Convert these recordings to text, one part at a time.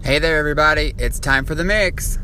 Hey there, everybody. It's time for the mix.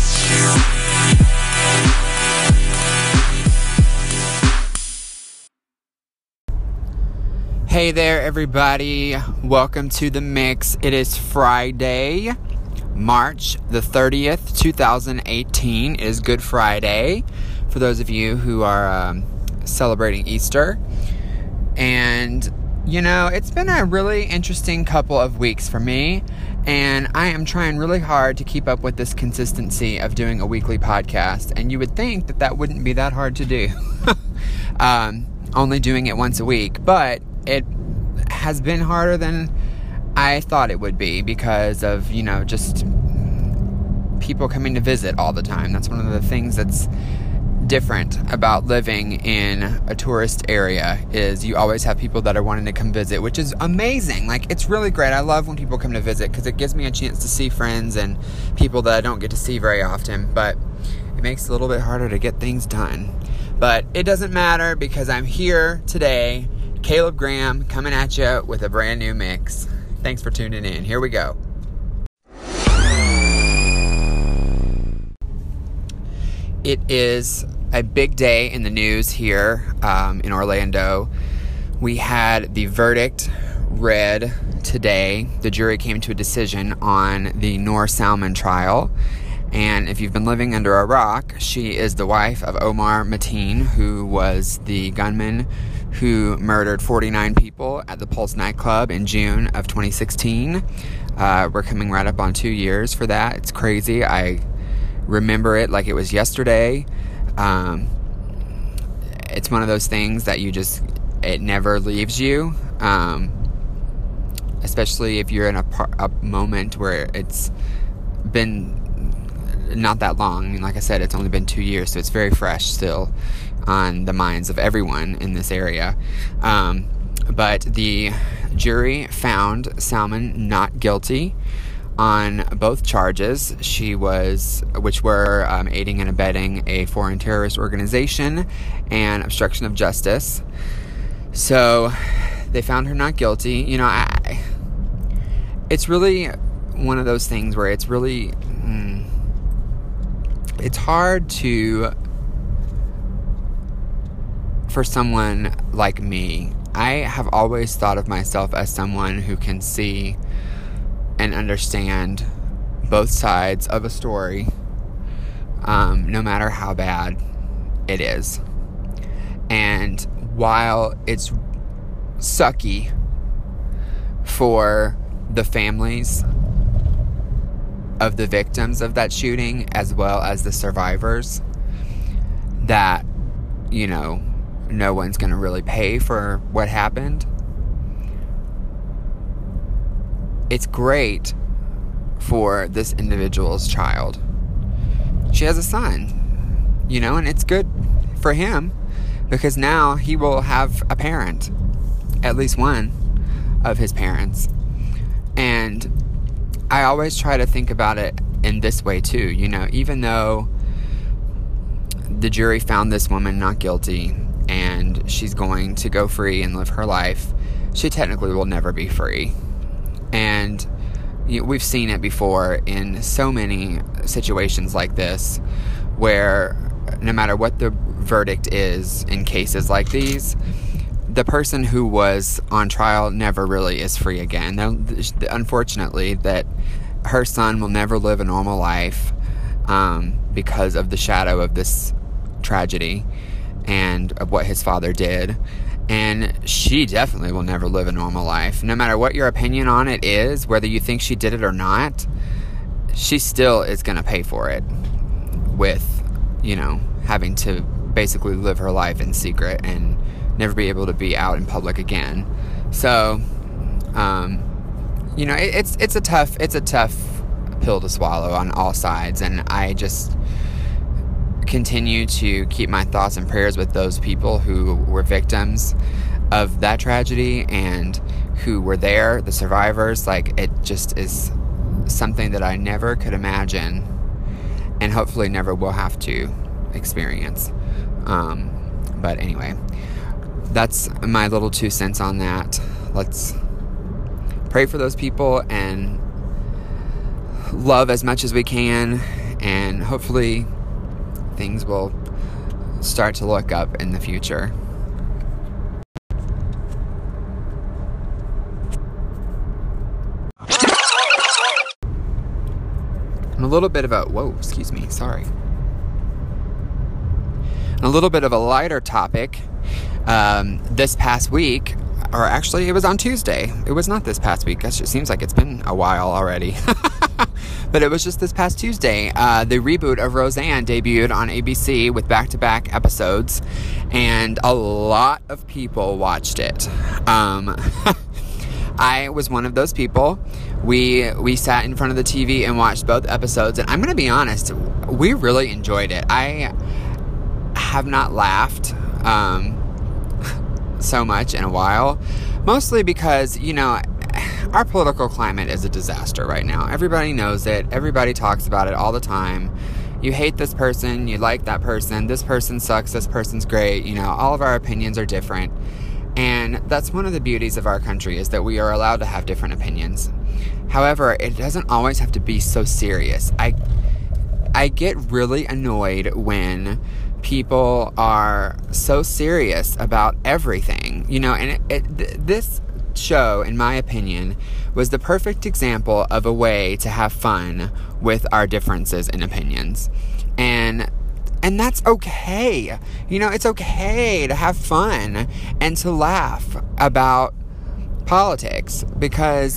Hey there, everybody. Welcome to the mix. It is Friday, March the 30th, 2018. It is Good Friday for those of you who are celebrating Easter. And, you know, it's been a really interesting couple of weeks for me. And I am trying really hard to keep up with this consistency of doing a weekly podcast. And you would think that wouldn't be that hard to do. Only doing it once a week. But it has been harder than I thought it would be because of, you know, just people coming to visit all the time. That's one of the things that's different about living in a tourist area is you always have people that are wanting to come visit, which is amazing. Like, it's really great. I love when people come to visit because it gives me a chance to see friends and people that I don't get to see very often, but it makes it a little bit harder to get things done. But it doesn't matter because I'm here today, Caleb Graham, coming at you with a brand new mix. Thanks for tuning in. Here we go. It is a big day in the news here in Orlando. We had the verdict read today. The jury came to a decision on the Noor Salman trial. And if you've been living under a rock, she is the wife of Omar Mateen, who was the gunman who murdered 49 people at the Pulse nightclub in June of 2016. We're coming right up on 2 years for that. It's crazy. I remember it like it was yesterday. It's one of those things that it never leaves you, especially if you're in a moment where it's been not that long. I mean, like I said, it's only been 2 years, so it's very fresh still on the minds of everyone in this area. But the jury found Salman not guilty on both charges, which were aiding and abetting a foreign terrorist organization and obstruction of justice. So they found her not guilty. You know, it's really one of those things where it's really, it's hard for someone like me. I have always thought of myself as someone who can see and understand both sides of a story, no matter how bad it is. And while it's sucky for the families of the victims of that shooting, as well as the survivors, that, you know, no one's going to really pay for what happened, it's great for this individual's child. She has a son, you know, and it's good for him because now he will have a parent, at least one of his parents. And I always try to think about it in this way too, you know, even though the jury found this woman not guilty and she's going to go free and live her life, she technically will never be free. And we've seen it before in so many situations like this where no matter what the verdict is in cases like these, the person who was on trial never really is free again. Unfortunately, that her son will never live a normal life because of the shadow of this tragedy and of what his father did. And she definitely will never live a normal life. No matter what your opinion on it is, whether you think she did it or not, she still is going to pay for it with, you know, having to basically live her life in secret and never be able to be out in public again. So, you know, it's a tough pill to swallow on all sides. And I just continue to keep my thoughts and prayers with those people who were victims of that tragedy and who were there, the survivors. Like, it just is something that I never could imagine and hopefully never will have to experience. But anyway, that's my little 2 cents on that. Let's pray for those people and love as much as we can, and hopefully things will start to look up in the future. And a little bit of a a little bit of a lighter topic. This past week, or actually it was on Tuesday. It was not this past week. It seems like it's been a while already. But it was just this past Tuesday. The reboot of Roseanne debuted on ABC with back-to-back episodes, and a lot of people watched it. I was one of those people. We sat in front of the TV and watched both episodes, and I'm going to be honest, we really enjoyed it. I have not laughed so much in a while, mostly because, our political climate is a disaster right now. Everybody knows it. Everybody talks about it all the time. You hate this person, you like that person, this person sucks, this person's great. All of our opinions are different. And that's one of the beauties of our country, is that we are allowed to have different opinions. However, it doesn't always have to be so serious. I get really annoyed when people are so serious about everything, and this show, in my opinion, was the perfect example of a way to have fun with our differences in opinions. And that's okay. It's okay to have fun and to laugh about politics, because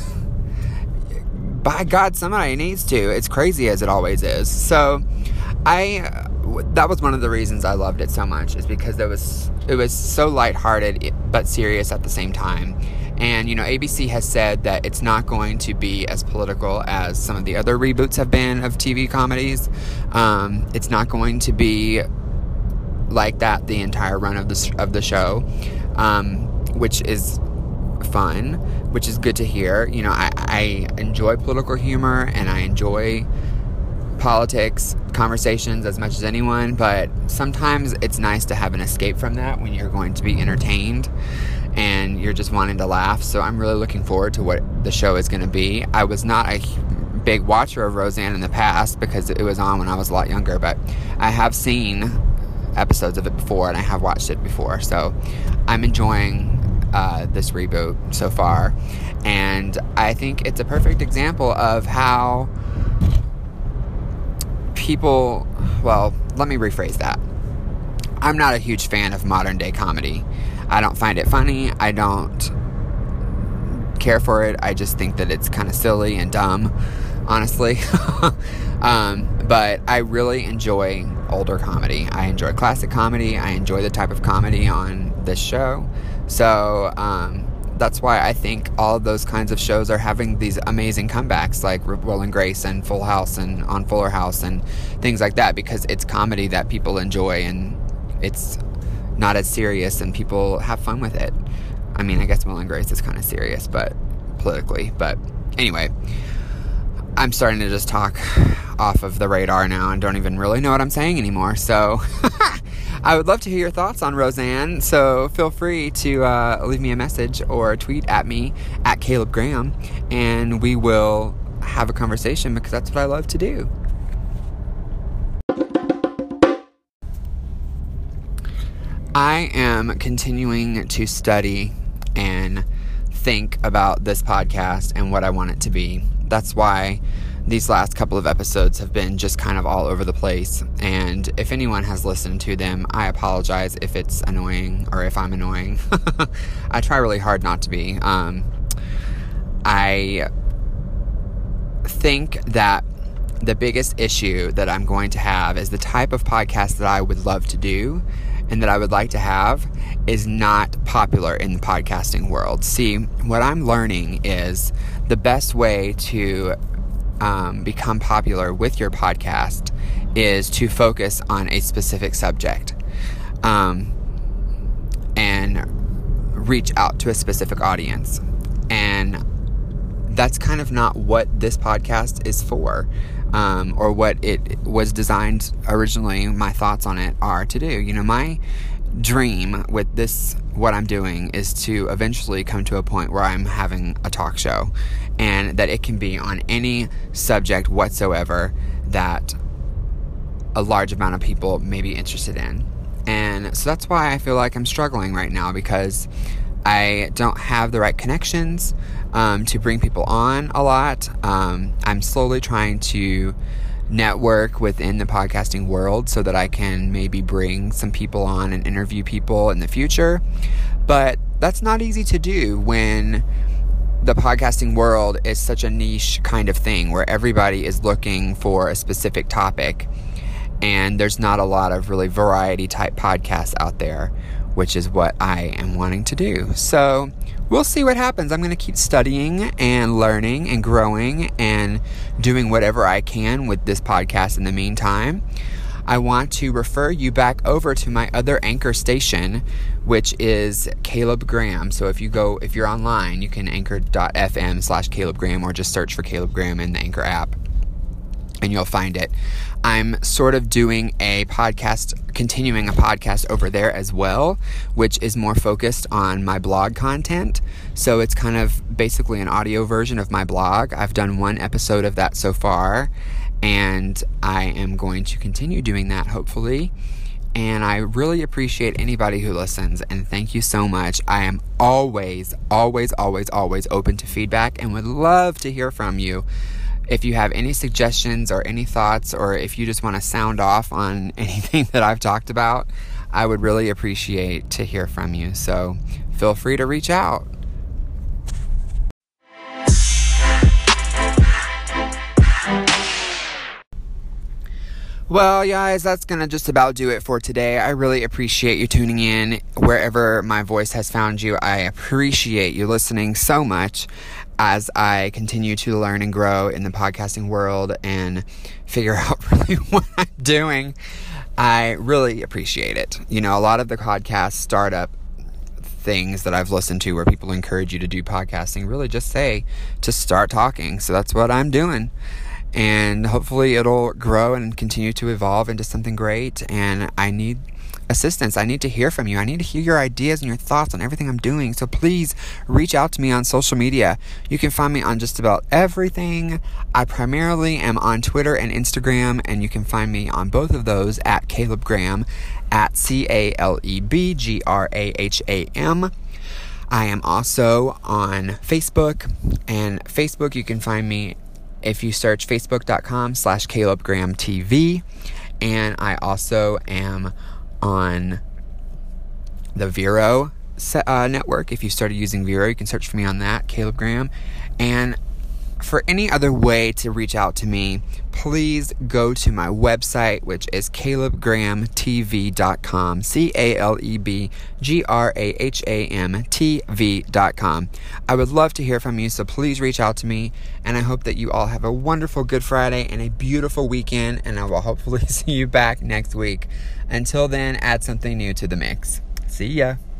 by God, somebody needs to. It's crazy as it always is. So that was one of the reasons I loved it so much, is because it was so lighthearted but serious at the same time. And, ABC has said that it's not going to be as political as some of the other reboots have been of TV comedies. It's not going to be like that the entire run of the show, which is fun, which is good to hear. I enjoy political humor, and I enjoy politics conversations as much as anyone, but sometimes it's nice to have an escape from that when you're going to be entertained and you're just wanting to laugh. So I'm really looking forward to what the show is going to be. I was not a big watcher of Roseanne in the past because it was on when I was a lot younger, but I have seen episodes of it before, and I have watched it before, so I'm enjoying this reboot so far. And I think it's a perfect example of how people, well, let me rephrase that. I'm not a huge fan of modern day comedy. I don't find it funny. I don't care for it. I just think that it's kind of silly and dumb, honestly. But I really enjoy older comedy. I enjoy classic comedy. I enjoy the type of comedy on this show. So, that's why I think all of those kinds of shows are having these amazing comebacks, like Will and Grace and Full House and On Fuller House and things like that, because it's comedy that people enjoy, and it's not as serious, and people have fun with it. I mean, I guess Will and Grace is kind of serious, but politically. But anyway, I'm starting to just talk off of the radar now and don't even really know what I'm saying anymore. So I would love to hear your thoughts on Roseanne, so feel free to leave me a message or tweet at me at Caleb Graham, and we will have a conversation, because that's what I love to do. I am continuing to study and think about this podcast and what I want it to be. That's why these last couple of episodes have been just kind of all over the place, and if anyone has listened to them, I apologize if it's annoying or if I'm annoying. I try really hard not to be. I think that the biggest issue that I'm going to have is the type of podcast that I would love to do and that I would like to have is not popular in the podcasting world. See, what I'm learning is the best way to become popular with your podcast is to focus on a specific subject and reach out to a specific audience. And that's kind of not what this podcast is for, or what it was designed originally. My thoughts on it are to do. My dream with this what I'm doing is to eventually come to a point where I'm having a talk show, and that it can be on any subject whatsoever that a large amount of people may be interested in. And so that's why I feel like I'm struggling right now, because I don't have the right connections to bring people on a lot. I'm slowly trying to network within the podcasting world so that I can maybe bring some people on and interview people in the future. But that's not easy to do when the podcasting world is such a niche kind of thing where everybody is looking for a specific topic, and there's not a lot of really variety type podcasts out there, which is what I am wanting to do. So we'll see what happens. I'm going to keep studying and learning and growing and doing whatever I can with this podcast in the meantime. I want to refer you back over to my other anchor station, which is Caleb Graham. So if you're online, you can anchor.fm/Caleb Graham, or just search for Caleb Graham in the Anchor app, and you'll find it. I'm sort of doing continuing a podcast over there as well, which is more focused on my blog content. So it's kind of basically an audio version of my blog. I've done one episode of that so far, and I am going to continue doing that, hopefully. And I really appreciate anybody who listens, and thank you so much. I am always, always, always, always open to feedback and would love to hear from you. If you have any suggestions or any thoughts, or if you just want to sound off on anything that I've talked about, I would really appreciate to hear from you. So feel free to reach out. Well, guys, that's going to just about do it for today. I really appreciate you tuning in wherever my voice has found you. I appreciate you listening so much as I continue to learn and grow in the podcasting world and figure out really what I'm doing. I really appreciate it. You know, a lot of the podcast startup things that I've listened to where people encourage you to do podcasting really just say to start talking. So that's what I'm doing. And hopefully it'll grow and continue to evolve into something great. And I need assistance. I need to hear from you. I need to hear your ideas and your thoughts on everything I'm doing. So please reach out to me on social media. You can find me on just about everything. I primarily am on Twitter and Instagram, and you can find me on both of those at Caleb Graham, at CalebGraham. I am also on Facebook, and Facebook you can find me if you search facebook.com/Caleb Graham TV. And I also am on the Vero network. If you started using Vero, you can search for me on that, Caleb Graham. And for any other way to reach out to me, please go to my website, which is CalebGrahamTV.com, CalebGrahamTV.com. I would love to hear from you, so please reach out to me, and I hope that you all have a wonderful Good Friday and a beautiful weekend, and I will hopefully see you back next week. Until then, add something new to the mix. See ya.